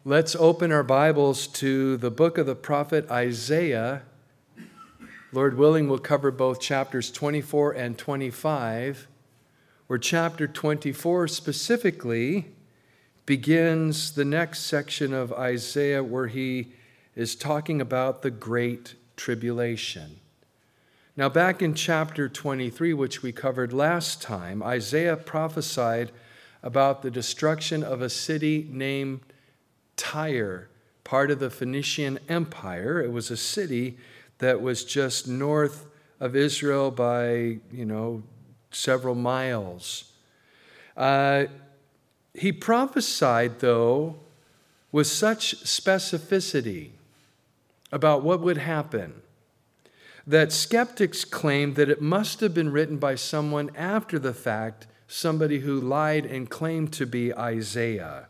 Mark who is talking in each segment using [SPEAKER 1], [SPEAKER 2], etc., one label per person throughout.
[SPEAKER 1] Let's open our Bibles to the book of the prophet Isaiah. Lord willing, we'll cover both chapters 24 and 25, where chapter 24 specifically begins the next section of Isaiah where he is talking about the Great Tribulation. Now, back in chapter 23, which we covered last time, Isaiah prophesied about the destruction of a city named Tyre, part of the Phoenician Empire. It was a city that was just north of Israel by, several miles. He prophesied, though, with such specificity about what would happen that skeptics claimed that it must have been written by someone after the fact, somebody who lied and claimed to be Isaiah.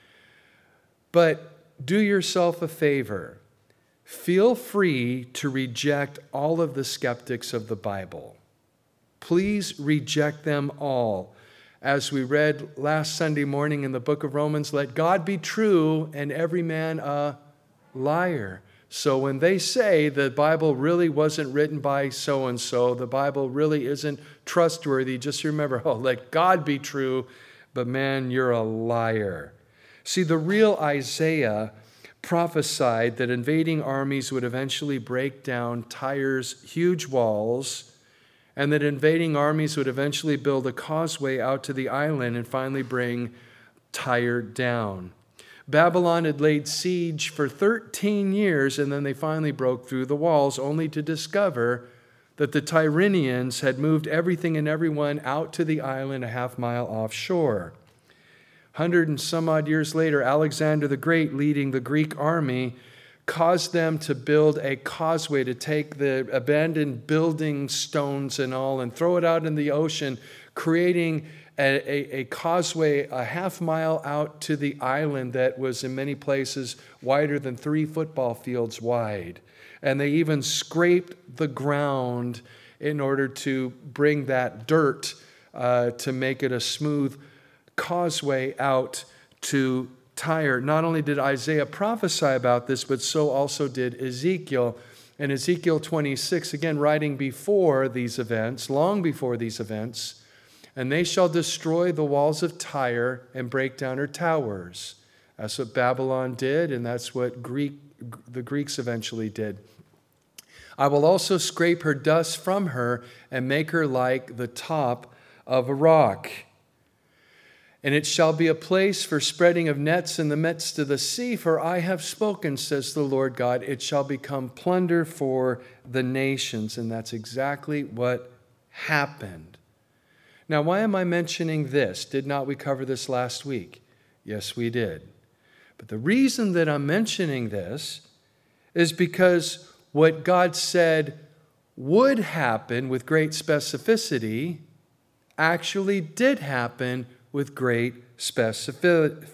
[SPEAKER 1] But do yourself a favor. Feel free to reject all of the skeptics of the Bible. Please reject them all. As we read last Sunday morning in the book of Romans, let God be true and every man a liar. So when they say the Bible really wasn't written by so-and-so, the Bible really isn't trustworthy, just remember, let God be true, but man, you're a liar. See, the real Isaiah prophesied that invading armies would eventually break down Tyre's huge walls, and that invading armies would eventually build a causeway out to the island and finally bring Tyre down. Babylon had laid siege for 13 years, and then they finally broke through the walls, only to discover that the Tyrrhenians had moved everything and everyone out to the island a half-mile offshore. 100 and some odd years later, Alexander the Great, leading the Greek army, caused them to build a causeway to take the abandoned building stones and all and throw it out in the ocean, creating a causeway a half mile out to the island that was in many places wider than 3 football fields wide. And they even scraped the ground in order to bring that dirt to make it a smooth causeway out to Tyre. Not only did Isaiah prophesy about this, but so also did Ezekiel. In Ezekiel 26, again, writing before these events, long before these events, and they shall destroy the walls of Tyre and break down her towers. That's what Babylon did, and that's what the Greeks eventually did. I will also scrape her dust from her and make her like the top of a rock. And it shall be a place for spreading of nets in the midst of the sea, for I have spoken, says the Lord God. It shall become plunder for the nations. And that's exactly what happened. Now, why am I mentioning this? Did not we cover this last week? Yes, we did. But the reason that I'm mentioning this is because what God said would happen with great specificity actually did happen with great specificity.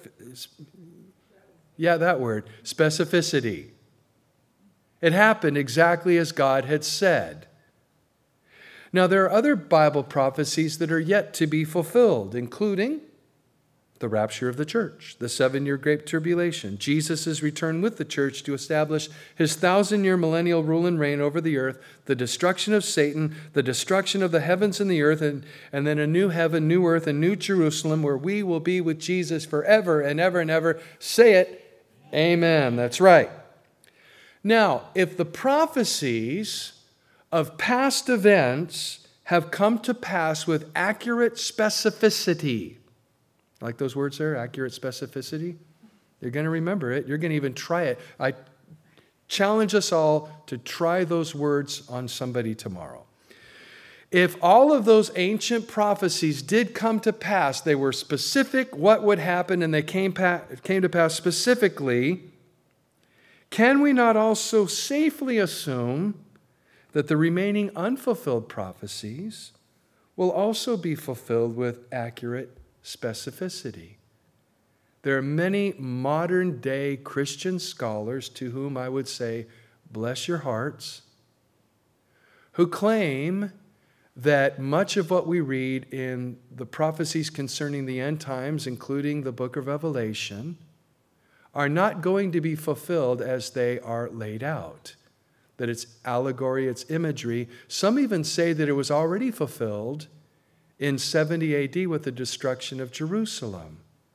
[SPEAKER 1] It happened exactly as God had said. Now, there are other Bible prophecies that are yet to be fulfilled, including the rapture of the church, the 7-year Great Tribulation, Jesus' return with the church to establish his 1,000-year millennial rule and reign over the earth, the destruction of Satan, the destruction of the heavens and the earth, and then a new heaven, new earth, and new Jerusalem where we will be with Jesus forever and ever and ever. Say it. Amen. That's right. Now, if the prophecies of past events have come to pass with accurate specificity, like those words there, accurate specificity, you're going to remember it. You're going to even try it. I challenge us all to try those words on somebody tomorrow. If all of those ancient prophecies did come to pass, they were specific what would happen, and they came to pass specifically, can we not also safely assume that the remaining unfulfilled prophecies will also be fulfilled with accurate specificity? There are many modern day Christian scholars to whom I would say, bless your hearts, who claim that much of what we read in the prophecies concerning the end times, including the book of Revelation, are not going to be fulfilled as they are laid out. That it's allegory, it's imagery. Some even say that it was already fulfilled in 70 AD with the destruction of Jerusalem.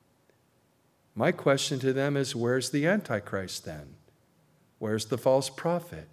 [SPEAKER 1] My question to them is, where's the Antichrist then? Where's the false prophet?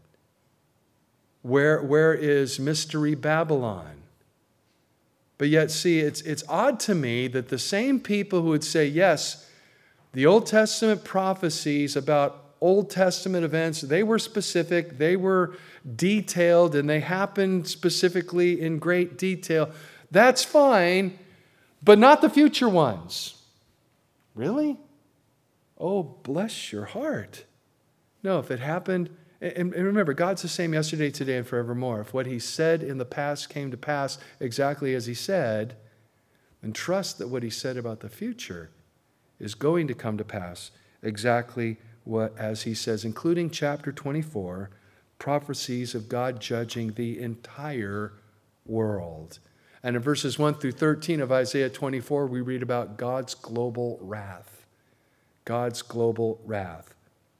[SPEAKER 1] Where is Mystery Babylon? But yet, see, it's odd to me that the same people who would say, yes, the Old Testament prophecies about Old Testament events, they were specific, they were detailed, and they happened specifically in great detail. That's fine, but not the future ones. Really? Oh, bless your heart. No, if it happened, and remember, God's the same yesterday, today, and forevermore. If what he said in the past came to pass exactly as he said, then trust that what he said about the future is going to come to pass exactly as he says, including chapter 24, prophecies of God judging the entire world. And in verses 1 through 13 of Isaiah 24, we read about God's global wrath. God's global wrath.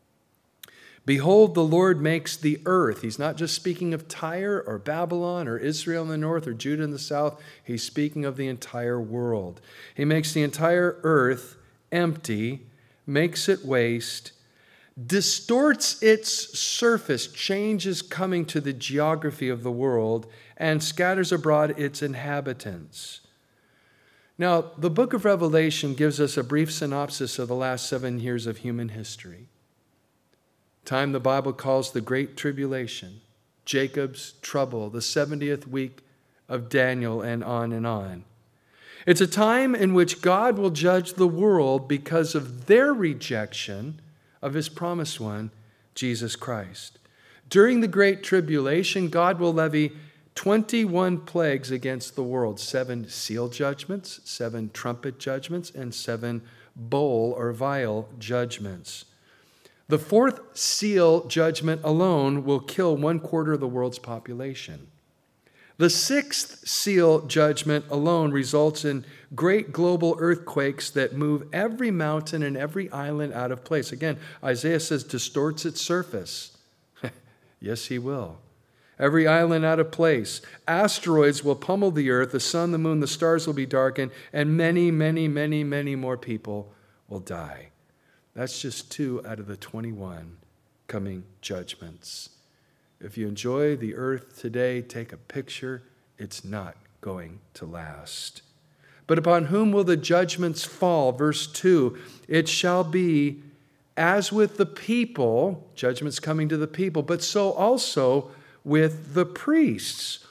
[SPEAKER 1] Behold, the Lord makes the earth. He's not just speaking of Tyre or Babylon or Israel in the north or Judah in the south. He's speaking of the entire world. He makes the entire earth empty, makes it waste, distorts its surface, changes coming to the geography of the world, and scatters abroad its inhabitants. Now, the book of Revelation gives us a brief synopsis of the last 7 years of human history. Time the Bible calls the Great Tribulation, Jacob's trouble, the 70th week of Daniel, and on and on. It's a time in which God will judge the world because of their rejection of his promised one, Jesus Christ. During the Great Tribulation, God will levy 21 plagues against the world, 7 seal judgments, 7 trumpet judgments, and 7 bowl or vial judgments. The 4th seal judgment alone will kill 1/4 of the world's population. The 6th seal judgment alone results in great global earthquakes that move every mountain and every island out of place. Again, Isaiah says distorts its surface. Yes, he will. Every island out of place. Asteroids will pummel the earth, the sun, the moon, the stars will be darkened, and many, many, many, many more people will die. That's just 2 out of the 21 coming judgments. If you enjoy the earth today, take a picture. It's not going to last. But upon whom will the judgments fall? Verse 2, it shall be as with the people, judgments coming to the people, but so also with the priests.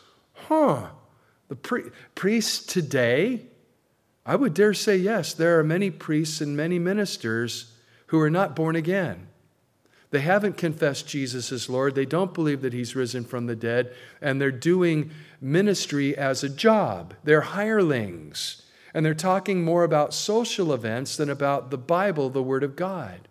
[SPEAKER 1] The priests today, I would dare say yes, there are many priests and many ministers who are not born again. They haven't confessed Jesus as Lord. They don't believe that he's risen from the dead. And they're doing ministry as a job. They're hirelings. And they're talking more about social events than about the Bible, the Word of God.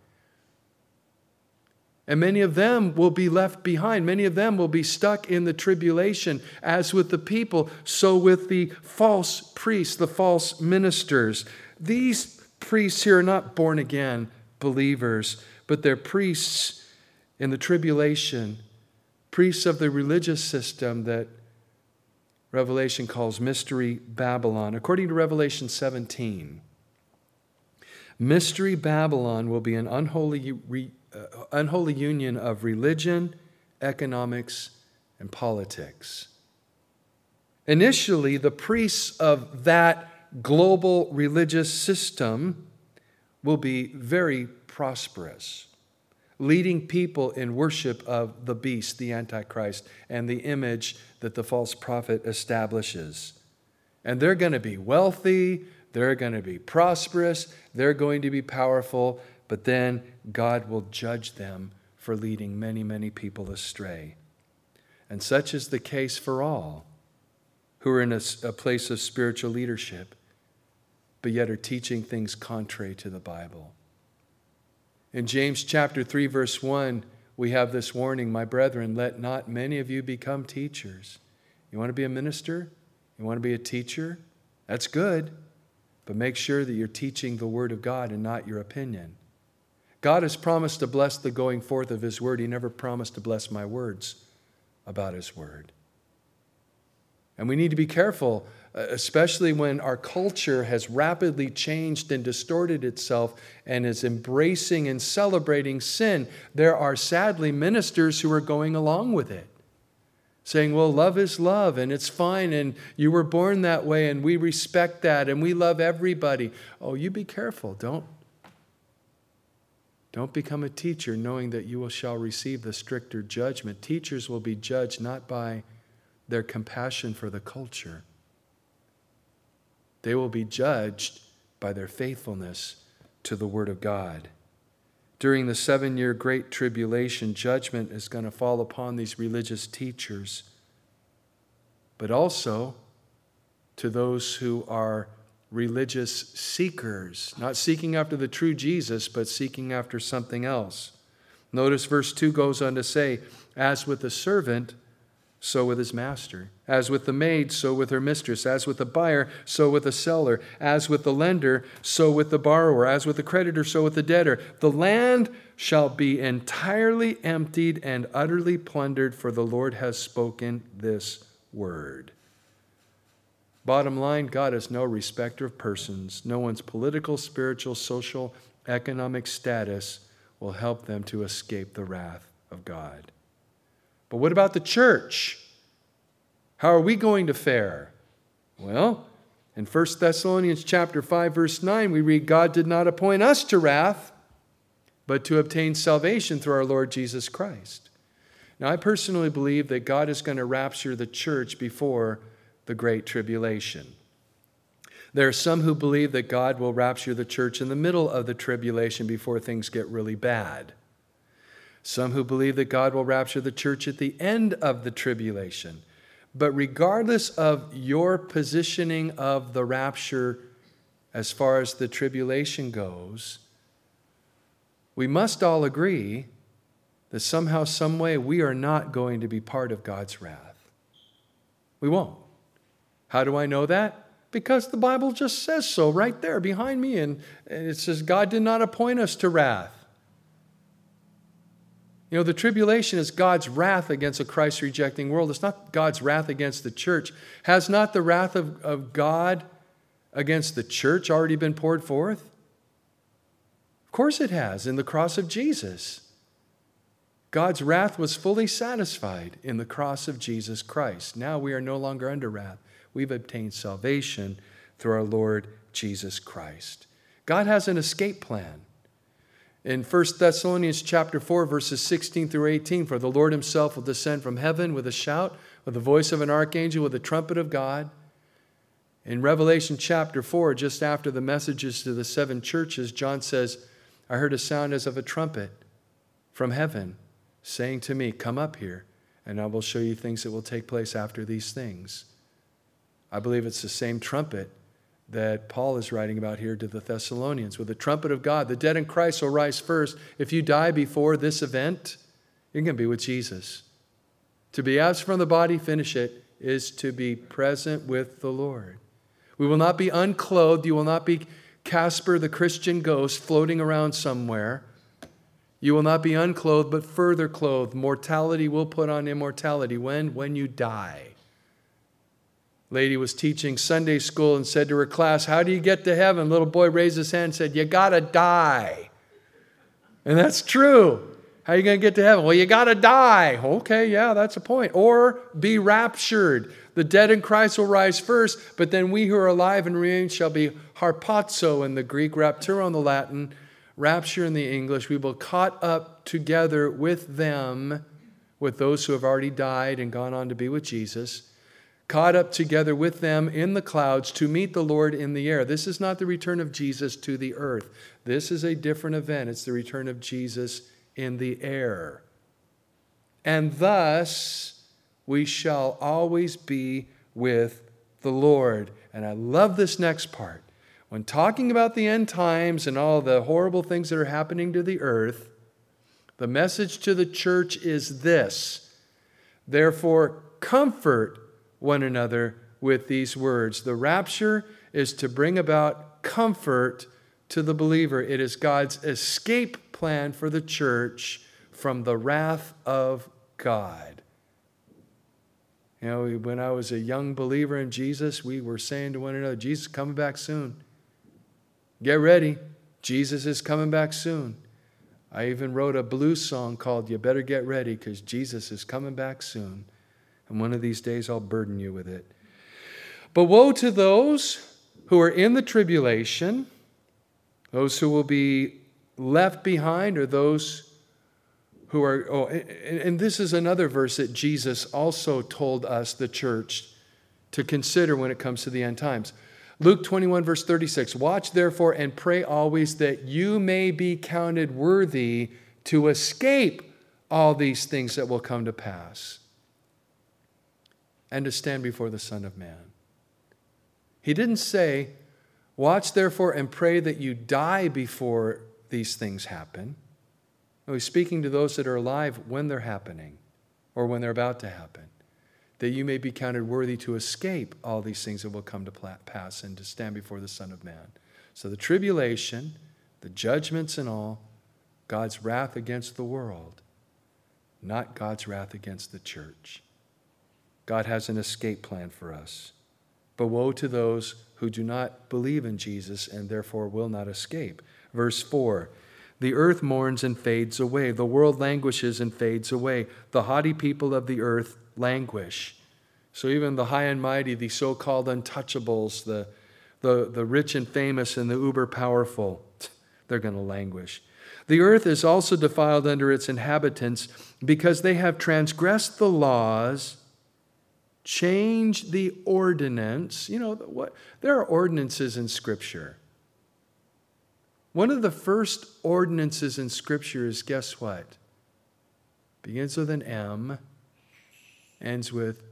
[SPEAKER 1] And many of them will be left behind. Many of them will be stuck in the tribulation. As with the people, so with the false priests, the false ministers. These priests here are not born again believers, but they're priests in the tribulation, priests of the religious system that Revelation calls Mystery Babylon. According to Revelation 17, Mystery Babylon will be an unholy union of religion, economics, and politics. Initially, the priests of that global religious system will be very prosperous, leading people in worship of the beast, the Antichrist, and the image that the false prophet establishes. And they're going to be wealthy, they're going to be prosperous, they're going to be powerful, but then God will judge them for leading many, many people astray. And such is the case for all who are in a place of spiritual leadership, but yet are teaching things contrary to the Bible. In James chapter 3, verse 1, we have this warning, my brethren, let not many of you become teachers. You want to be a minister? You want to be a teacher? That's good, but make sure that you're teaching the Word of God and not your opinion. God has promised to bless the going forth of His word. He never promised to bless my words about His word. And we need to be careful, especially when our culture has rapidly changed and distorted itself and is embracing and celebrating sin. There are sadly ministers who are going along with it, saying, well, love is love and it's fine and you were born that way and we respect that and we love everybody. Oh, you be careful. Don't become a teacher knowing that you shall receive the stricter judgment. Teachers will be judged not by their compassion for the culture. They will be judged by their faithfulness to the Word of God. During the 7-year Great Tribulation, judgment is going to fall upon these religious teachers, but also to those who are religious seekers, not seeking after the true Jesus, but seeking after something else. Notice verse 2 goes on to say, as with the servant, so with his master. As with the maid, so with her mistress. As with the buyer, so with the seller. As with the lender, so with the borrower. As with the creditor, so with the debtor. The land shall be entirely emptied and utterly plundered, for the Lord has spoken this word. Bottom line, God is no respecter of persons. No one's political, spiritual, social, economic status will help them to escape the wrath of God. But what about the church? How are we going to fare? Well, in 1 Thessalonians chapter 5, verse 9, we read, God did not appoint us to wrath, but to obtain salvation through our Lord Jesus Christ. Now, I personally believe that God is going to rapture the church before the Great Tribulation. There are some who believe that God will rapture the church in the middle of the tribulation before things get really bad. Some who believe that God will rapture the church at the end of the tribulation. But regardless of your positioning of the rapture as far as the tribulation goes, we must all agree that somehow, some way, we are not going to be part of God's wrath. We won't. How do I know that? Because the Bible just says so right there behind me. And it says God did not appoint us to wrath. You know, the tribulation is God's wrath against a Christ-rejecting world. It's not God's wrath against the church. Has not the wrath of God against the church already been poured forth? Of course it has, in the cross of Jesus. God's wrath was fully satisfied in the cross of Jesus Christ. Now we are no longer under wrath. We've obtained salvation through our Lord Jesus Christ. God has an escape plan. In 1 Thessalonians chapter 4, verses 16 through 18, for the Lord himself will descend from heaven with a shout, with the voice of an archangel, with the trumpet of God. In Revelation chapter 4, just after the messages to the 7 churches, John says, I heard a sound as of a trumpet from heaven, saying to me, come up here, and I will show you things that will take place after these things. I believe it's the same trumpet that Paul is writing about here to the Thessalonians. With the trumpet of God, the dead in Christ will rise first. If you die before this event, you're going to be with Jesus. To be absent from the body, finish it, is to be present with the Lord. We will not be unclothed. You will not be Casper the Christian ghost floating around somewhere. You will not be unclothed, but further clothed. Mortality will put on immortality. When you die. Lady was teaching Sunday school and said to her class, how do you get to heaven? Little boy raised his hand and said, you got to die. And that's true. How are you going to get to heaven? Well, you got to die. Okay, yeah, that's a point. Or be raptured. The dead in Christ will rise first, but then we who are alive and remain shall be harpazo in the Greek, rapturo in the Latin, rapture in the English. We will caught up together with them, with those who have already died and gone on to be with Jesus, caught up together with them in the clouds to meet the Lord in the air. This is not the return of Jesus to the earth. This is a different event. It's the return of Jesus in the air. And thus we shall always be with the Lord. And I love this next part. When talking about the end times and all the horrible things that are happening to the earth, the message to the church is this: therefore, comfort one another with these words. The rapture is to bring about comfort to the believer. It is God's escape plan for the church from the wrath of God. You know, when I was a young believer in Jesus, we were saying to one another, Jesus is coming back soon. Get ready. Jesus is coming back soon. I even wrote a blues song called You Better Get Ready, because Jesus is coming back soon. And one of these days I'll burden you with it. But woe to those who are in the tribulation, those who will be left behind, or those who are, and this is another verse that Jesus also told us, the church, to consider when it comes to the end times. Luke 21, verse 36, watch therefore and pray always that you may be counted worthy to escape all these things that will come to pass and to stand before the Son of Man. He didn't say, watch therefore and pray that you die before these things happen. No, he's speaking to those that are alive when they're happening or when they're about to happen, that you may be counted worthy to escape all these things that will come to pass and to stand before the Son of Man. So the tribulation, the judgments and all, God's wrath against the world, not God's wrath against the church. God has an escape plan for us. But woe to those who do not believe in Jesus and therefore will not escape. Verse 4, the earth mourns and fades away. The world languishes and fades away. The haughty people of the earth languish. So even the high and mighty, the so-called untouchables, the rich and famous and the uber powerful, they're going to languish. The earth is also defiled under its inhabitants because they have transgressed the laws, changed the ordinance. You know, what? There are ordinances in Scripture. One of the first ordinances in Scripture is, guess what? Begins with an M, ends with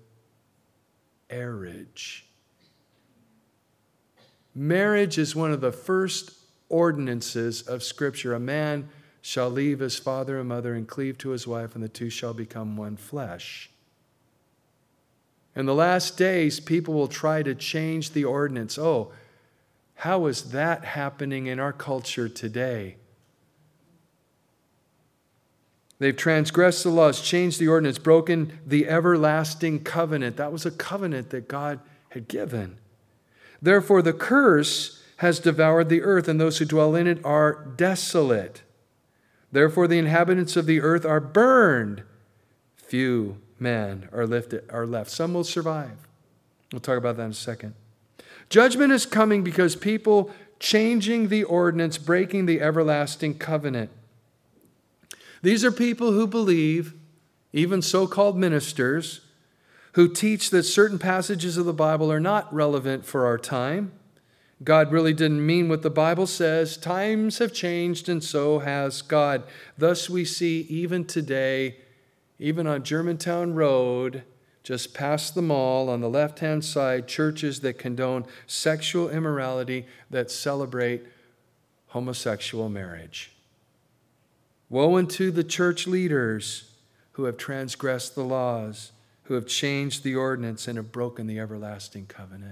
[SPEAKER 1] marriage. Marriage is one of the first ordinances of Scripture. A man shall leave his father and mother and cleave to his wife, and the two shall become one flesh. In the last days, people will try to change the ordinance. Oh, how is that happening in our culture today? They've transgressed the laws, changed the ordinance, broken the everlasting covenant. That was a covenant that God had given. Therefore, the curse has devoured the earth, and those who dwell in it are desolate. Therefore, the inhabitants of the earth are burned. Few men are left. Some will survive. We'll talk about that in a second. Judgment is coming because people changing the ordinance, breaking the everlasting covenant. These are people who believe, even so-called ministers, who teach that certain passages of the Bible are not relevant for our time. God really didn't mean what the Bible says. Times have changed, and so has God. Thus we see even today, even on Germantown Road, just past the mall on the left-hand side, churches that condone sexual immorality, that celebrate homosexual marriage. Woe unto the church leaders who have transgressed the laws, who have changed the ordinance and have broken the everlasting covenant.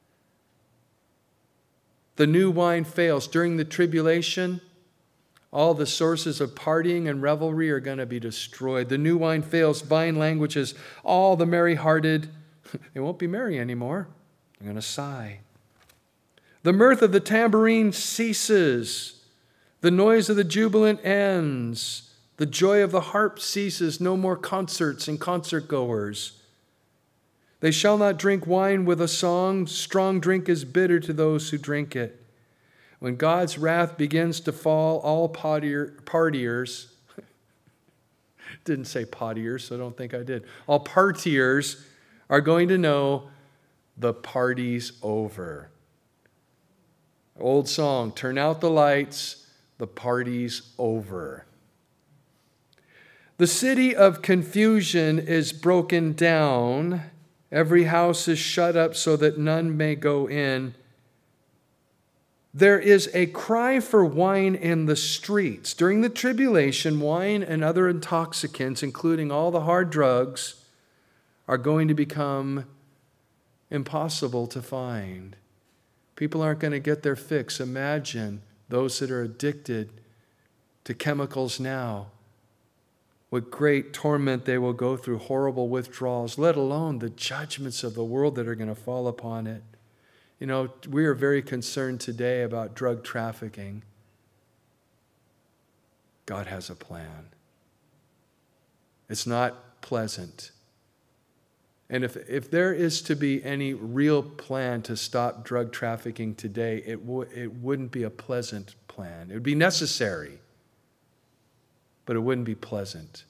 [SPEAKER 1] The new wine fails. During the tribulation, all the sources of partying and revelry are going to be destroyed. The new wine fails, vine languages, all the merry-hearted, they won't be merry anymore. They're going to sigh. The mirth of the tambourine ceases. The noise of the jubilant ends. The joy of the harp ceases. No more concerts and concert-goers. They shall not drink wine with a song. Strong drink is bitter to those who drink it. When God's wrath begins to fall, all partiers, didn't say partiers, so don't think I did. All partiers are going to know the party's over. Old song, turn out the lights, the party's over. The city of confusion is broken down. Every house is shut up so that none may go in. There is a cry for wine in the streets. During the tribulation, wine and other intoxicants, including all the hard drugs, are going to become impossible to find. People aren't going to get their fix. Imagine those that are addicted to chemicals now. What great torment they will go through, horrible withdrawals, let alone the judgments of the world that are going to fall upon it. You know, we are very concerned today about drug trafficking. God has a plan. It's not pleasant. And if there is to be any real plan to stop drug trafficking today, it wouldn't be a pleasant plan. It would be necessary, but it wouldn't be pleasant.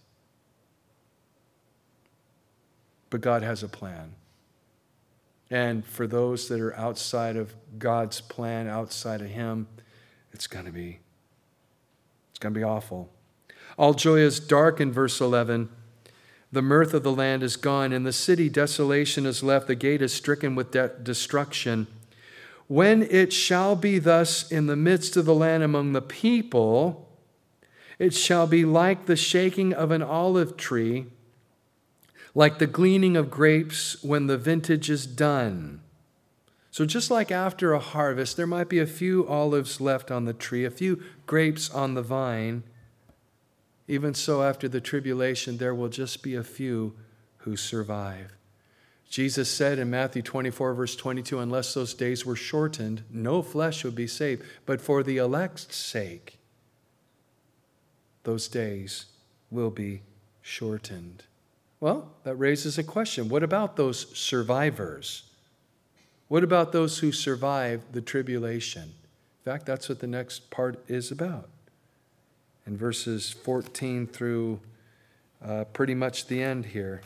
[SPEAKER 1] But God has a plan. And for those that are outside of God's plan, outside of Him, it's going to be awful. All joy is dark in verse 11. The mirth of the land is gone, and the city desolation is left. The gate is stricken with destruction. When it shall be thus in the midst of the land among the people, it shall be like the shaking of an olive tree, like the gleaning of grapes when the vintage is done. So just like after a harvest, there might be a few olives left on the tree, a few grapes on the vine. Even so, after the tribulation, there will just be a few who survive. Jesus said in Matthew 24, verse 22, unless those days were shortened, no flesh would be saved. But for the elect's sake, those days will be shortened. Well, that raises a question. What about those survivors? What about those who survive the tribulation? In fact, that's what the next part is about. In verses 14 through pretty much the end here.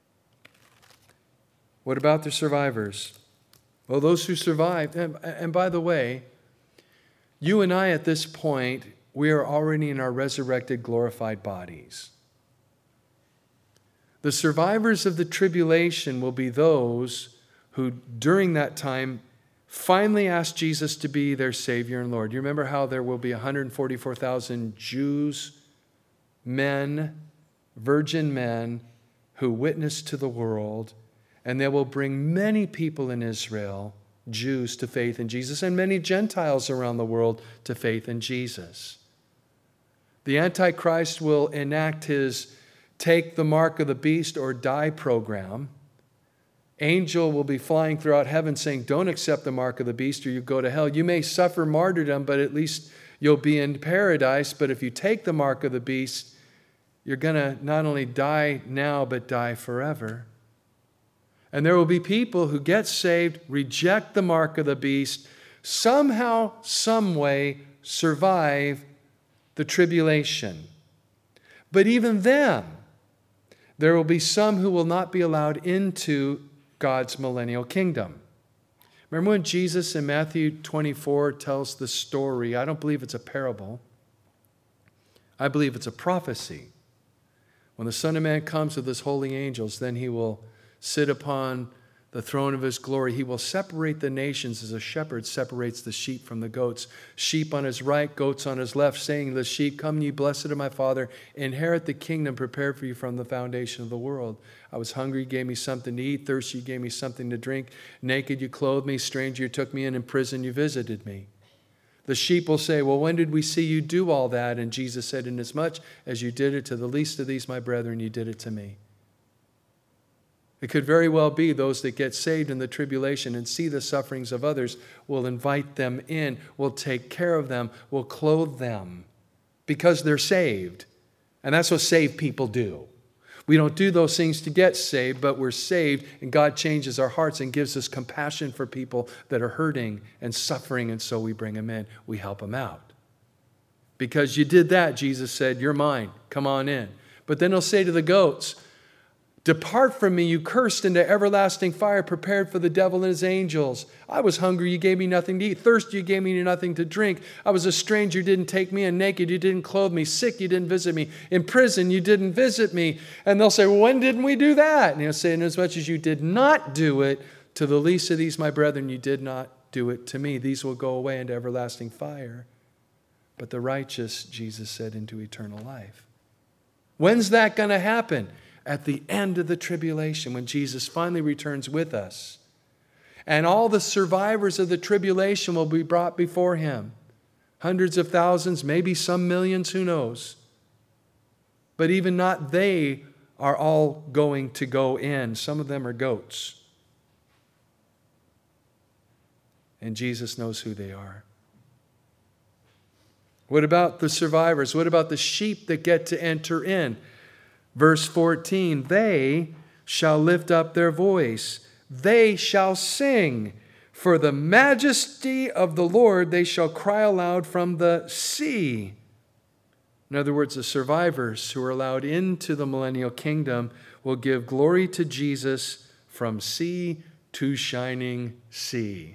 [SPEAKER 1] What about the survivors? Well, those who survived, and by the way, you and I at this point, we are already in our resurrected, glorified bodies. The survivors of the tribulation will be those who, during that time, finally asked Jesus to be their Savior and Lord. You remember how there will be 144,000 Jews, men, virgin men, who witness to the world, and they will bring many people in Israel, Jews, to faith in Jesus, and many Gentiles around the world to faith in Jesus. The Antichrist will enact his take the mark of the beast or die program. Angel will be flying throughout heaven saying, don't accept the mark of the beast or you go to hell. You may suffer martyrdom, but at least you'll be in paradise. But if you take the mark of the beast, you're going to not only die now, but die forever. And there will be people who get saved, reject the mark of the beast, somehow, some way survive the tribulation. But even then, there will be some who will not be allowed into God's millennial kingdom. Remember when Jesus in Matthew 24 tells the story? I don't believe it's a parable. I believe it's a prophecy. When the Son of Man comes with his holy angels, then he will sit upon the throne of his glory. He will separate the nations as a shepherd separates the sheep from the goats. Sheep on his right, goats on his left, saying to the sheep, come ye blessed of my Father, inherit the kingdom prepared for you from the foundation of the world. I was hungry, you gave me something to eat. Thirsty, you gave me something to drink. Naked, you clothed me. Stranger, you took me in prison, you visited me. The sheep will say, well, when did we see you do all that? And Jesus said, inasmuch as you did it to the least of these, my brethren, you did it to me. It could very well be those that get saved in the tribulation and see the sufferings of others will invite them in, will take care of them, will clothe them because they're saved. And that's what saved people do. We don't do those things to get saved, but we're saved and God changes our hearts and gives us compassion for people that are hurting and suffering, and so we bring them in. We help them out. Because you did that, Jesus said, you're mine. Come on in. But then he'll say to the goats, depart from me, you cursed, into everlasting fire prepared for the devil and his angels. I was hungry, you gave me nothing to eat. Thirsty, you gave me nothing to drink. I was a stranger, you didn't take me in. Naked, you didn't clothe me. Sick, you didn't visit me. In prison, you didn't visit me. And they'll say, well, when didn't we do that? And he'll say, inasmuch as you did not do it to the least of these, my brethren, you did not do it to me. These will go away into everlasting fire. But the righteous, Jesus said, into eternal life. When's that going to happen? At the end of the tribulation, when Jesus finally returns with us. And all the survivors of the tribulation will be brought before him. hundreds of thousands, maybe some millions, who knows? But even not they are all going to go in. Some of them are goats. And Jesus knows who they are. What about the survivors? What about the sheep that get to enter in? Verse 14, they shall lift up their voice. They shall sing. For the majesty of the Lord they shall cry aloud from the sea. In other words, the survivors who are allowed into the millennial kingdom will give glory to Jesus from sea to shining sea.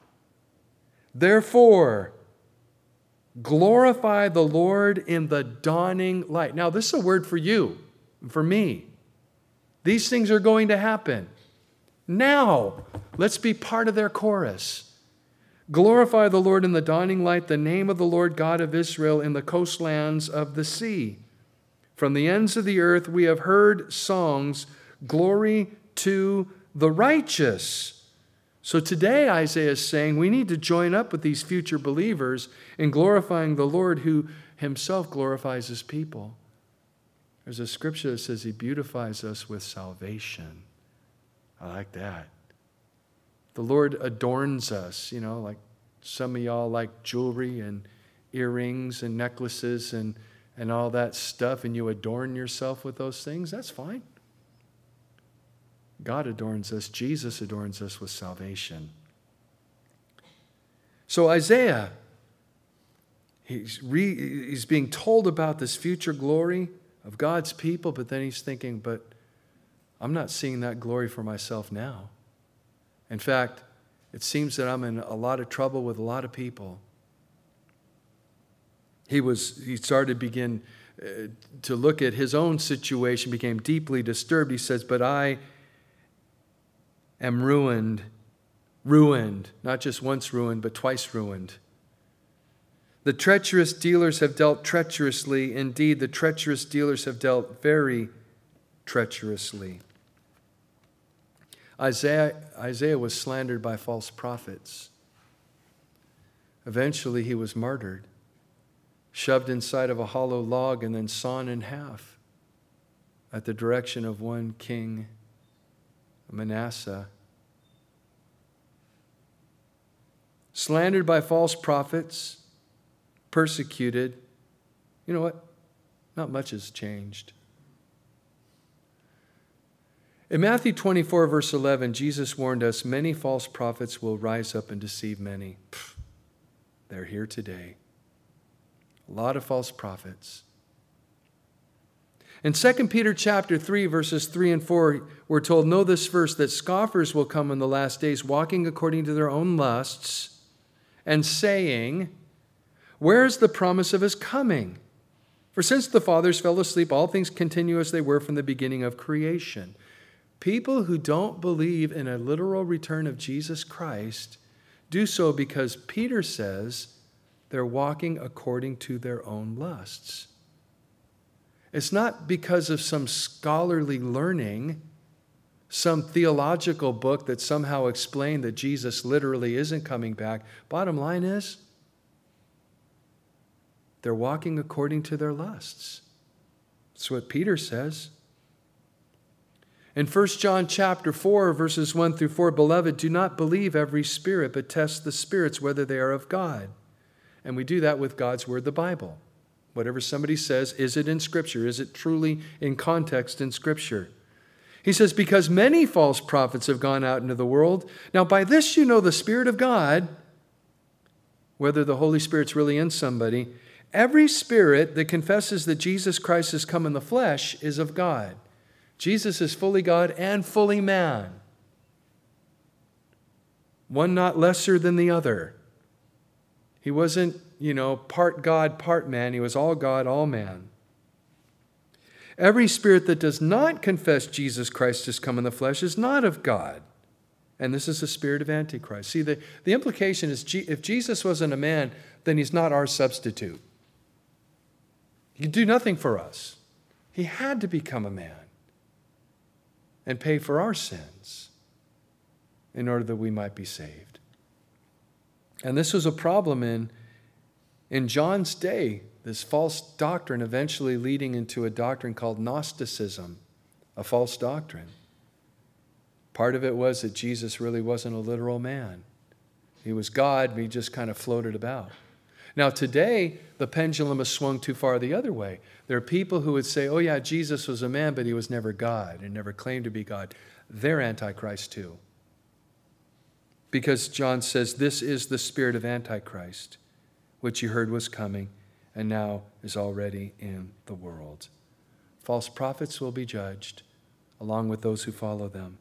[SPEAKER 1] Therefore, glorify the Lord in the dawning light. Now, this is a word for you and for me. These things are going to happen. Now, let's be part of their chorus. Glorify the Lord in the dawning light, the name of the Lord God of Israel in the coastlands of the sea. From the ends of the earth we have heard songs, glory to the righteous. So today Isaiah is saying we need to join up with these future believers in glorifying the Lord who himself glorifies his people. There's a scripture that says he beautifies us with salvation. I like that. The Lord adorns us, like some of y'all like jewelry and earrings and necklaces and all that stuff, and you adorn yourself with those things. That's fine. God adorns us. Jesus adorns us with salvation. So Isaiah, he's being told about this future glory of God's people, but then he's thinking, but I'm not seeing that glory for myself now. In fact, it seems that I'm in a lot of trouble with a lot of people. He started to begin to look at his own situation, became deeply disturbed. He says, but I am ruined, not just once ruined, but twice ruined. The treacherous dealers have dealt treacherously. Indeed, the treacherous dealers have dealt very treacherously. Isaiah was slandered by false prophets. Eventually, he was martyred, shoved inside of a hollow log, and then sawn in half at the direction of one king, Manasseh. Slandered by false prophets, persecuted. You know what? Not much has changed. In Matthew 24, verse 11, Jesus warned us, many false prophets will rise up and deceive many. They're here today. A lot of false prophets. In 2 Peter chapter 3, verses 3 and 4, we're told, know this verse, that scoffers will come in the last days, walking according to their own lusts, and saying, where is the promise of his coming? For since the fathers fell asleep, all things continue as they were from the beginning of creation. People who don't believe in a literal return of Jesus Christ do so because Peter says they're walking according to their own lusts. It's not because of some scholarly learning, some theological book that somehow explained that Jesus literally isn't coming back. Bottom line is, they're walking according to their lusts. That's what Peter says. In 1 John chapter 4, verses 1 through 4, beloved, do not believe every spirit, but test the spirits whether they are of God. And we do that with God's word, the Bible. Whatever somebody says, is it in Scripture? Is it truly in context in Scripture? He says, because many false prophets have gone out into the world. Now by this you know the Spirit of God, whether the Holy Spirit's really in somebody. Every spirit that confesses that Jesus Christ has come in the flesh is of God. Jesus is fully God and fully man. One not lesser than the other. He wasn't, part God, part man. He was all God, all man. Every spirit that does not confess Jesus Christ has come in the flesh is not of God. And this is the spirit of Antichrist. See, the implication is if Jesus wasn't a man, then he's not our substitute. He could do nothing for us. He had to become a man and pay for our sins in order that we might be saved. And this was a problem In John's day, this false doctrine eventually leading into a doctrine called Gnosticism, a false doctrine. Part of it was that Jesus really wasn't a literal man. He was God, but he just kind of floated about. Now today, the pendulum has swung too far the other way. There are people who would say, oh yeah, Jesus was a man, but he was never God and never claimed to be God. They're Antichrist too. Because John says, this is the spirit of Antichrist, which you heard was coming and now is already in the world. False prophets will be judged along with those who follow them.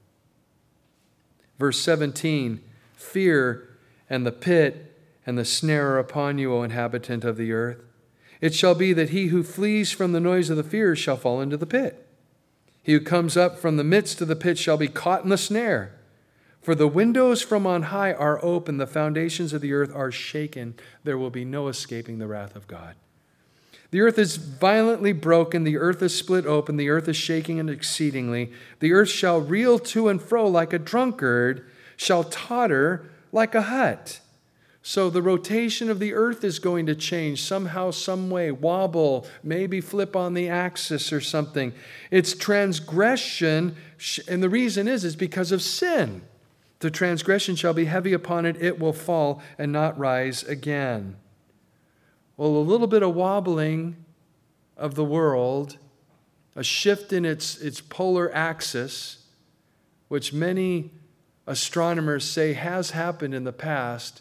[SPEAKER 1] Verse 17, fear and the pit and the snare are upon you, O inhabitant of the earth. It shall be that he who flees from the noise of the fear shall fall into the pit. He who comes up from the midst of the pit shall be caught in the snare. For the windows from on high are open, the foundations of the earth are shaken. There will be no escaping the wrath of God. The earth is violently broken, the earth is split open, the earth is shaking and exceedingly. The earth shall reel to and fro like a drunkard, shall totter like a hut. So the rotation of the earth is going to change somehow, some way, wobble, maybe flip on the axis or something. It's transgression, and the reason is because of sin. The transgression shall be heavy upon it, it will fall and not rise again. Well, a little bit of wobbling of the world, a shift in its polar axis, which many astronomers say has happened in the past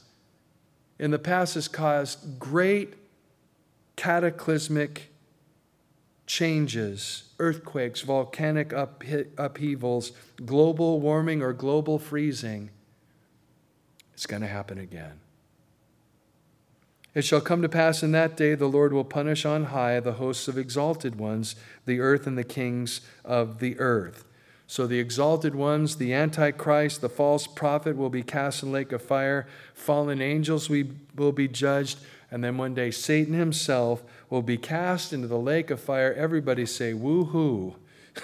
[SPEAKER 1] has caused great cataclysmic changes, earthquakes, volcanic upheavals, global warming or global freezing. It's going to happen again. It shall come to pass in that day the Lord will punish on high the hosts of exalted ones, the earth and the kings of the earth. So the exalted ones, the Antichrist, the false prophet will be cast in the lake of fire. Fallen angels will be judged. And then one day Satan himself will be cast into the lake of fire. Everybody say, woo-hoo.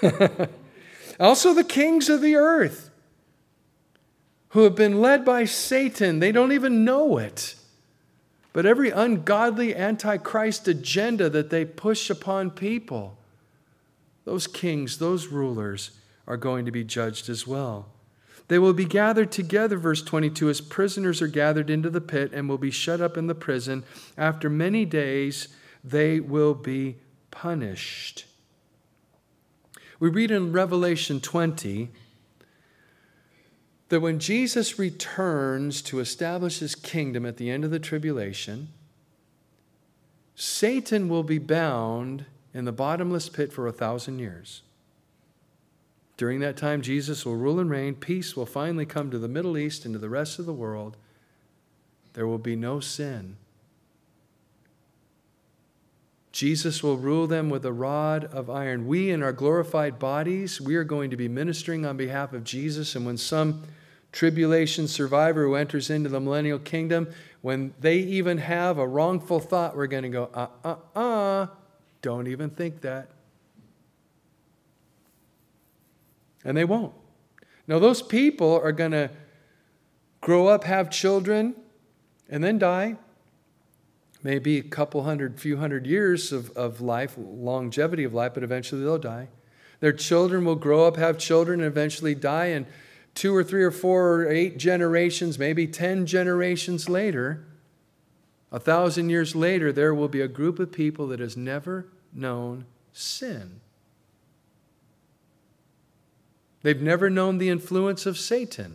[SPEAKER 1] Also the kings of the earth who have been led by Satan. They don't even know it. But every ungodly Antichrist agenda that they push upon people, those kings, those rulers, are going to be judged as well. They will be gathered together, verse 22, as prisoners are gathered into the pit and will be shut up in the prison. After many days, they will be punished. We read in Revelation 20 that when Jesus returns to establish his kingdom at the end of the tribulation, Satan will be bound in the bottomless pit for 1,000 years. During that time, Jesus will rule and reign. Peace will finally come to the Middle East and to the rest of the world. There will be no sin. Jesus will rule them with a rod of iron. We, in our glorified bodies, we are going to be ministering on behalf of Jesus. And when some tribulation survivor who enters into the millennial kingdom, when they even have a wrongful thought, we're going to go, don't even think that. And they won't. Now, those people are going to grow up, have children, and then die. Maybe a few hundred years of life, longevity of life, but eventually they'll die. Their children will grow up, have children, and eventually die. And 2 or 3 or 4 or 8 generations, maybe 10 generations later, 1,000 years later, there will be a group of people that has never known sin. They've never known the influence of Satan.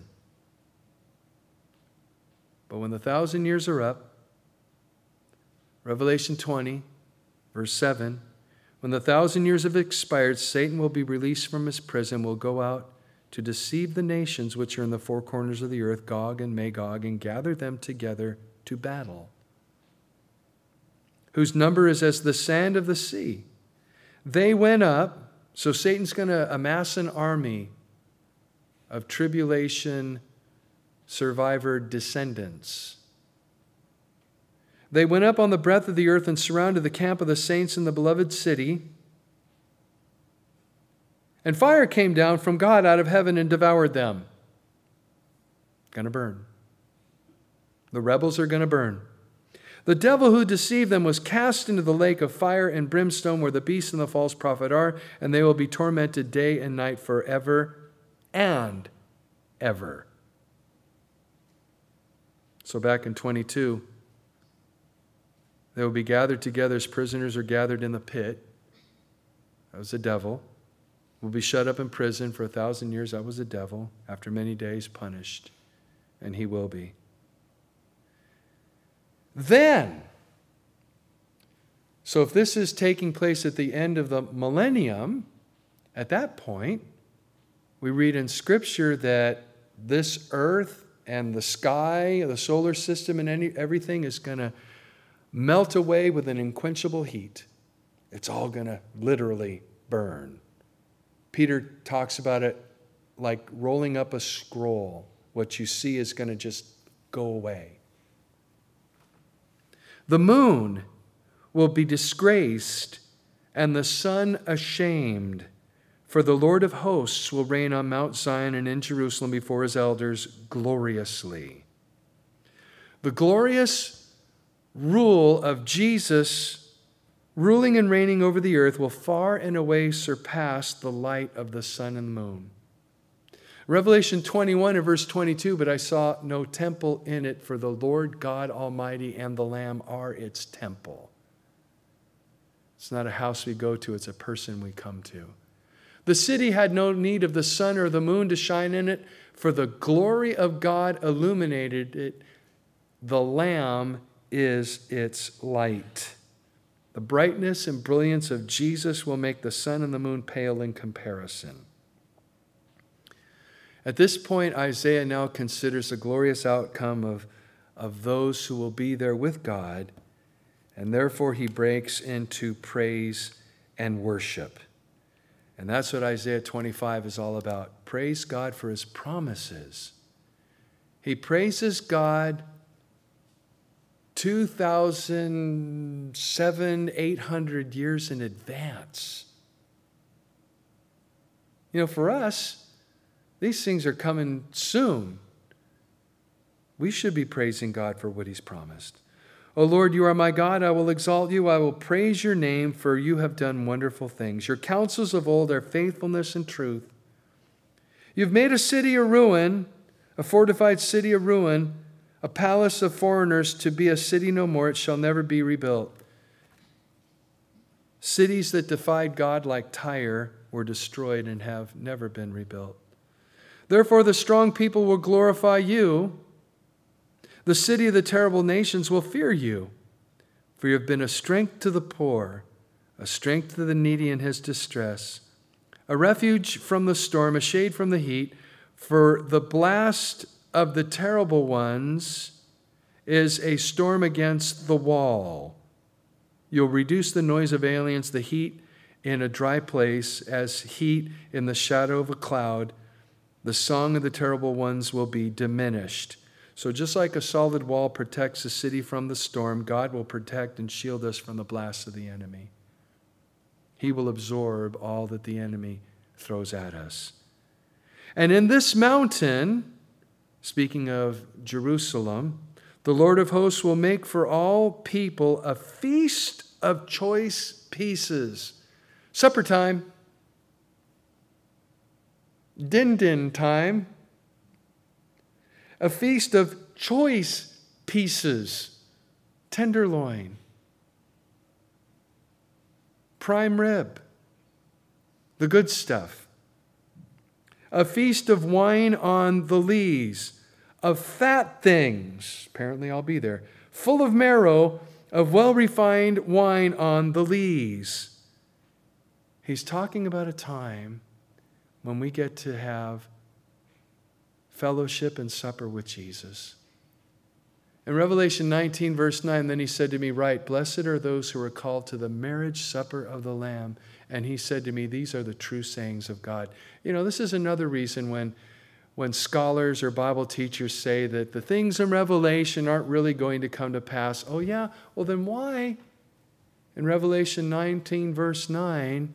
[SPEAKER 1] But when the 1,000 years are up, Revelation 20, verse 7, when the 1,000 years have expired, Satan will be released from his prison, will go out to deceive the nations which are in the 4 corners of the earth, Gog and Magog, and gather them together to battle, whose number is as the sand of the sea. They went up, so Satan's going to amass an army of tribulation survivor descendants. They went up on the breadth of the earth and surrounded the camp of the saints in the beloved city. And fire came down from God out of heaven and devoured them. Going to burn. The rebels are going to burn. The devil who deceived them was cast into the lake of fire and brimstone where the beast and the false prophet are, and they will be tormented day and night forever and ever. So back in 22, they will be gathered together as prisoners are gathered in the pit. That was the devil. Will be shut up in prison for 1,000 years. That was the devil. After many days, punished. And he will be. Then, so if this is taking place at the end of the millennium, at that point, we read in Scripture that this earth and the sky, the solar system, and everything is going to melt away with an unquenchable heat. It's all going to literally burn. Peter talks about it like rolling up a scroll. What you see is going to just go away. The moon will be disgraced and the sun ashamed, for the Lord of hosts will reign on Mount Zion and in Jerusalem before his elders gloriously. The glorious rule of Jesus ruling and reigning over the earth will far and away surpass the light of the sun and the moon. Revelation 21 and verse 22, but I saw no temple in it, for the Lord God Almighty and the Lamb are its temple. It's not a house we go to, it's a person we come to. The city had no need of the sun or the moon to shine in it, for the glory of God illuminated it. The Lamb is its light. The brightness and brilliance of Jesus will make the sun and the moon pale in comparison. At this point, Isaiah now considers the glorious outcome of those who will be there with God, and therefore he breaks into praise and worship. And that's what Isaiah 25 is all about. Praise God for his promises. He praises God 2,800 years in advance. You know, for us, these things are coming soon. We should be praising God for what he's promised. O Lord, you are my God. I will exalt you. I will praise your name, for you have done wonderful things. Your counsels of old are faithfulness and truth. You've made a city a ruin, a fortified city a ruin, a palace of foreigners to be a city no more. It shall never be rebuilt. Cities that defied God like Tyre were destroyed and have never been rebuilt. Therefore, the strong people will glorify you. The city of the terrible nations will fear you. For you have been a strength to the poor, a strength to the needy in his distress, a refuge from the storm, a shade from the heat. For the blast of the terrible ones is a storm against the wall. You'll reduce the noise of aliens, the heat in a dry place, as heat in the shadow of a cloud. The song of the terrible ones will be diminished. So just like a solid wall protects a city from the storm, God will protect and shield us from the blasts of the enemy. He will absorb all that the enemy throws at us. And in this mountain, speaking of Jerusalem, the Lord of hosts will make for all people a feast of choice pieces. Supper time. Din time. A feast of choice pieces. Tenderloin. Prime rib. The good stuff. A feast of wine on the lees. Of fat things. Apparently I'll be there. Full of marrow. Of well-refined wine on the lees. He's talking about a time when we get to have fellowship and supper with Jesus. In Revelation 19, verse 9, then he said to me, "Write, blessed are those who are called to the marriage supper of the Lamb." And he said to me, these are the true sayings of God. You know, this is another reason when scholars or Bible teachers say that the things in Revelation aren't really going to come to pass. Oh yeah, well then why? In Revelation 19, verse 9,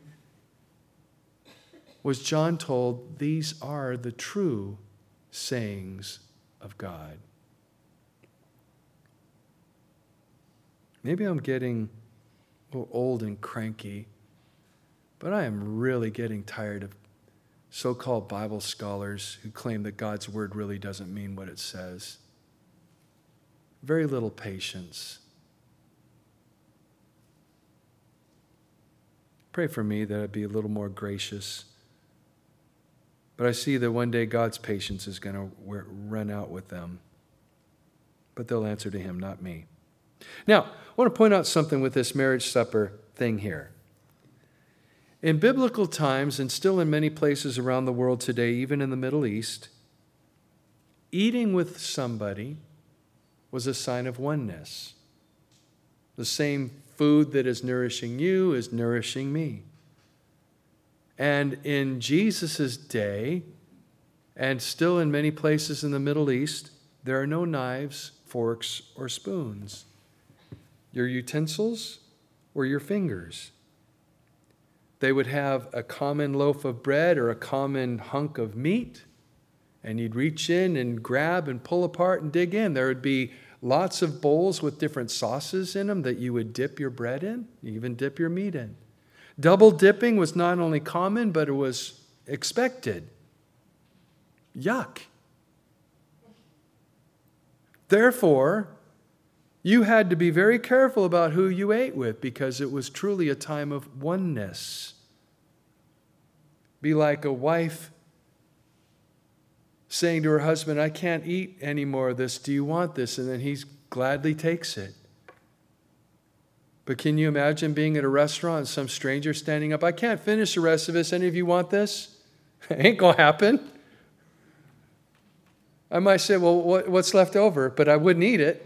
[SPEAKER 1] was John told, these are the true sayings of God. Maybe I'm getting a little old and cranky, but I am really getting tired of so-called Bible scholars who claim that God's word really doesn't mean what it says. Very little patience. Pray for me that I'd be a little more gracious. But I see that one day God's patience is going to run out with them. But they'll answer to him, not me. Now, I want to point out something with this marriage supper thing here. In biblical times, and still in many places around the world today, even in the Middle East, eating with somebody was a sign of oneness. The same food that is nourishing you is nourishing me. And in Jesus' day, and still in many places in the Middle East, there are no knives, forks, or spoons. Your utensils or your fingers. They would have a common loaf of bread or a common hunk of meat, and you'd reach in and grab and pull apart and dig in. There would be lots of bowls with different sauces in them that you would dip your bread in, even dip your meat in. Double dipping was not only common, but it was expected. Yuck. Therefore, you had to be very careful about who you ate with because it was truly a time of oneness. Be like a wife saying to her husband, I can't eat any more of this. Do you want this? And then he gladly takes it. But can you imagine being at a restaurant and some stranger standing up? I can't finish the rest of this. Any of you want this? Ain't going to happen. I might say, well, what's left over? But I wouldn't eat it.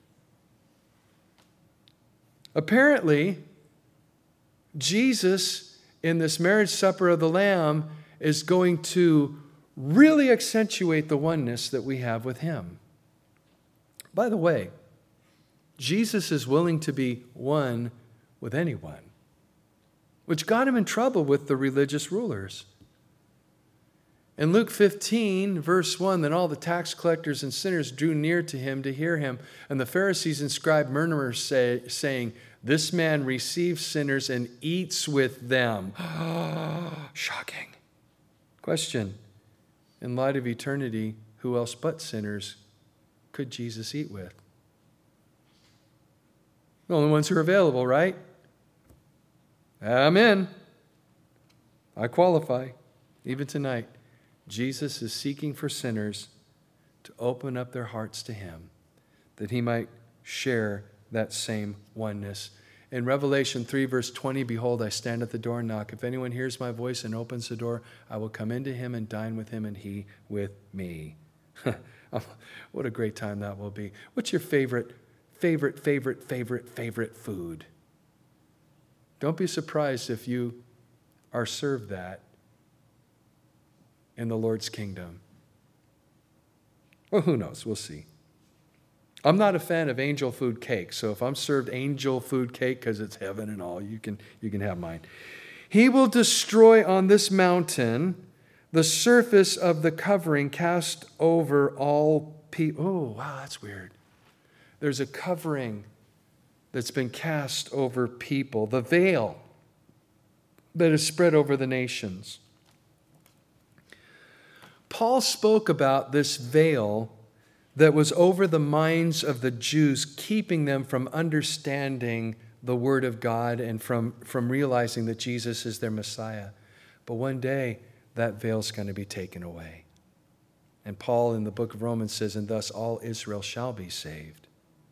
[SPEAKER 1] Apparently, Jesus, in this marriage supper of the Lamb, is going to really accentuate the oneness that we have with him. By the way, Jesus is willing to be one with anyone, which got him in trouble with the religious rulers. In Luke 15, verse 1, then all the tax collectors and sinners drew near to him to hear him, and the Pharisees and scribe murmurers saying, this man receives sinners and eats with them. Shocking. Question. In light of eternity, who else but sinners could Jesus eat with? The only ones who are available, right? I'm in. I qualify. Even tonight, Jesus is seeking for sinners to open up their hearts to him, that he might share that same oneness. In Revelation 3, verse 20, behold, I stand at the door and knock. If anyone hears my voice and opens the door, I will come into him and dine with him and he with me. What a great time that will be. What's your favorite food? Don't be surprised if you are served that in the Lord's kingdom. Well, who knows? We'll see. I'm not a fan of angel food cake, so if I'm served angel food cake because it's heaven and all, you can have mine. He will destroy on this mountain the surface of the covering cast over all people. Oh, wow, that's weird. There's a covering that's been cast over people, the veil that is spread over the nations. Paul spoke about this veil that was over the minds of the Jews, keeping them from understanding the Word of God and from realizing that Jesus is their Messiah. But one day, that veil's going to be taken away. And Paul in the book of Romans says, and thus all Israel shall be saved.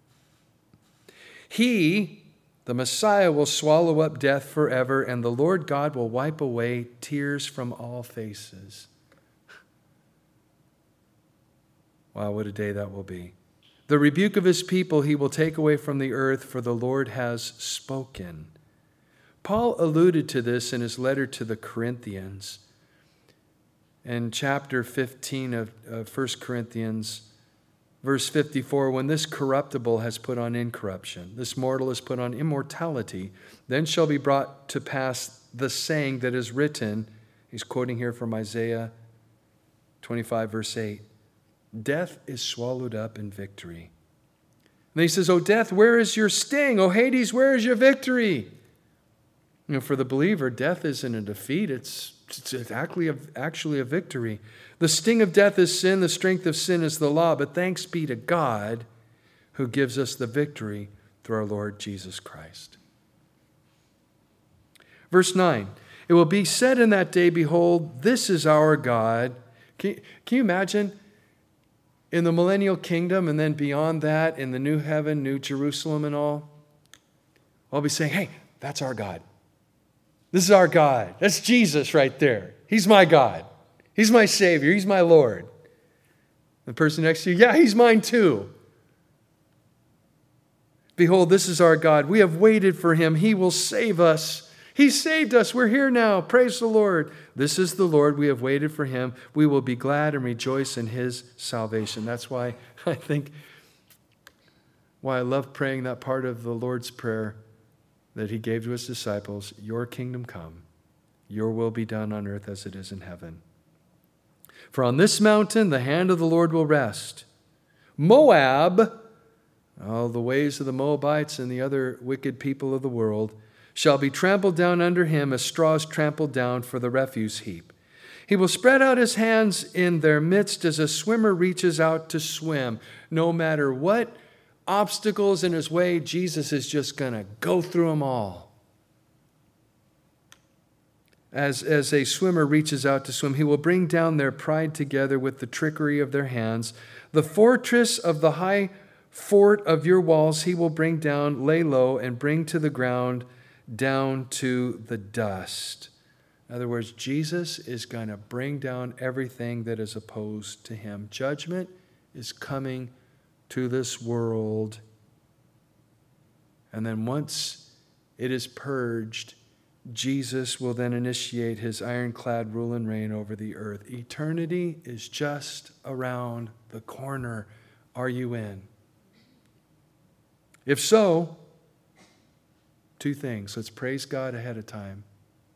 [SPEAKER 1] He, the Messiah, will swallow up death forever, and the Lord God will wipe away tears from all faces. Wow, what a day that will be. The rebuke of his people he will take away from the earth, for the Lord has spoken. Paul alluded to this in his letter to the Corinthians. In chapter 15 of 1 Corinthians, verse 54, when this corruptible has put on incorruption, this mortal has put on immortality, then shall be brought to pass the saying that is written. He's quoting here from Isaiah 25, verse 8. Death is swallowed up in victory. And he says, "O death, where is your sting? O Hades, where is your victory?" For the believer, death isn't a defeat. It's actually a victory. The sting of death is sin. The strength of sin is the law. But thanks be to God who gives us the victory through our Lord Jesus Christ. Verse 9, "It will be said in that day, behold, this is our God." Can you imagine in the millennial kingdom and then beyond that, in the new heaven, new Jerusalem and all, I'll be saying, "Hey, that's our God. This is our God. That's Jesus right there. He's my God. He's my Savior. He's my Lord." The person next to you, "Yeah, he's mine too." "Behold, this is our God. We have waited for him. He will save us. He saved us. We're here now. Praise the Lord. This is the Lord. We have waited for him. We will be glad and rejoice in his salvation." That's why I love praying that part of the Lord's Prayer that he gave to his disciples. "Your kingdom come, your will be done on earth as it is in heaven. For on this mountain the hand of the Lord will rest. Moab," all the ways of the Moabites and the other wicked people of the world, "shall be trampled down under him as straw is trampled down for the refuse heap. He will spread out his hands in their midst as a swimmer reaches out to swim." No matter what obstacles in his way, Jesus is just going to go through them all. As a swimmer reaches out to swim, he will bring down their pride together with the trickery of their hands. The fortress of the high fort of your walls he will bring down, lay low, and bring to the ground, down to the dust. In other words, Jesus is going to bring down everything that is opposed to him. Judgment is coming to this world. And then once it is purged, Jesus will then initiate his ironclad rule and reign over the earth. Eternity is just around the corner. Are you in? If so, two things. Let's praise God ahead of time.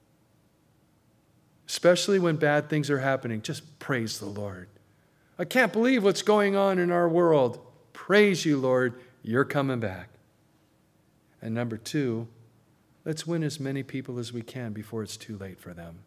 [SPEAKER 1] Especially when bad things are happening, just praise the Lord. "I can't believe what's going on in our world." Praise you, Lord, you're coming back. And number two, let's win as many people as we can before it's too late for them.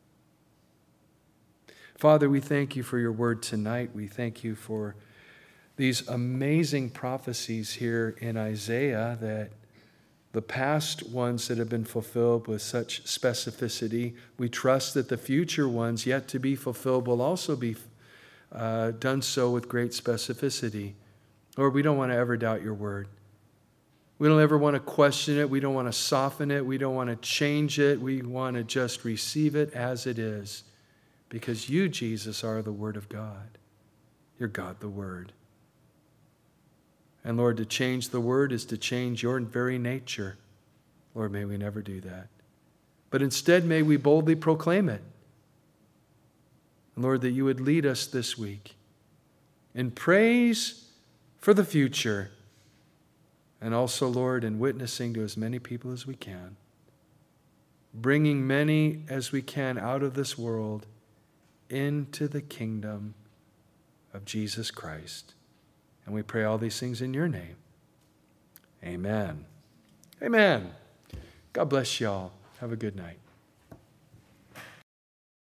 [SPEAKER 1] Father, we thank you for your word tonight. We thank you for these amazing prophecies here in Isaiah, that the past ones that have been fulfilled with such specificity. We trust that the future ones yet to be fulfilled will also be done so with great specificity. Lord, we don't want to ever doubt your word. We don't ever want to question it. We don't want to soften it. We don't want to change it. We want to just receive it as it is, because you, Jesus, are the Word of God. You're God the Word. And Lord, to change the Word is to change your very nature. Lord, may we never do that. But instead, may we boldly proclaim it. And Lord, that you would lead us this week in praise for the future, and also, Lord, in witnessing to as many people as we can, bringing many as we can out of this world into the kingdom of Jesus Christ. And we pray all these things in your name. Amen. Amen. God bless you all. Have a good night.